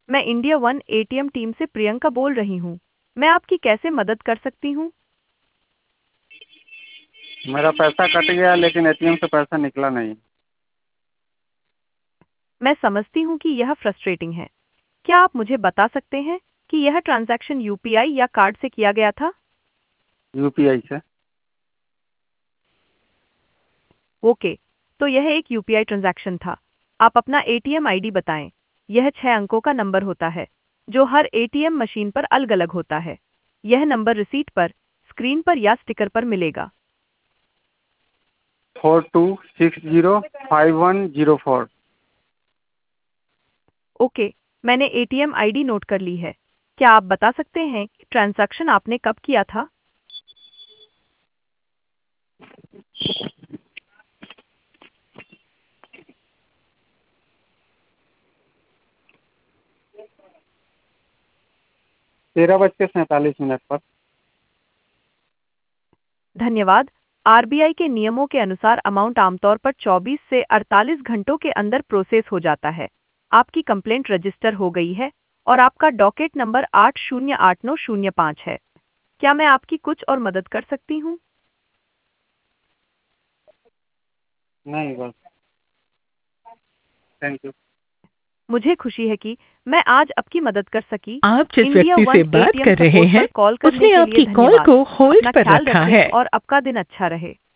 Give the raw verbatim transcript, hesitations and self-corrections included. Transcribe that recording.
मैं India one ATM team से प्रियंका बोल रही हूँ। मैं आपकी कैसे मदद कर सकती हूँ? मेरा पैसा कट गया लेकिन एटीएम से पैसा निकला नहीं। मैं समझती हूँ कि यह फ्रस्ट्रेटिंग है। क्या आप मुझे बता सकते हैं कि यह ट्रांजैक्शन यूपीआई या कार्ड से किया गया था? यूपीआई से। ओके, तो यह एक यूपीआई ट्रांजैक्शन था। आप अपना एटीएम आईडी बताएं। यह छह अंकों का नंबर होता है, जो हर एटीएम मशीन पर अलग-अलग होता है। यह नंबर रिसीट पर, स्क्रीन पर या स्टिकर पर मिलेगा। Four two six zero five one zero four. Okay, मैंने एटीएम आईडी नोट कर ली है। क्या आप बता सकते हैं कि ट्रांजैक्शन आपने कब किया था? तेरह बज के सैंतालीस मिनट पर। धन्यवाद। आरबीआई के नियमों के अनुसार अमाउंट आमतौर पर चौबीस से अड़तालीस घंटों के अंदर प्रोसेस हो जाता है। आपकी कंप्लेंट रजिस्टर हो गई है और आपका डॉकेट नंबर आठ शून्य आठ नौ शून्य पाँच है। क्या मैं आपकी कुछ और मदद कर सकती हूँ? नहीं बस। Thank you. मुझे खुशी है कि मैं आज आपकी मदद कर सकी। आप जिस इंडिया व्यक्ति से वन बात एटीएम कर रहे सपोर्ट हैं पर कॉल करने उसने के लिए आपकी कॉल धन्यवाद। को होल्ड अपना पर ख्याल रखा रखें है। और आपका दिन अच्छा रहे।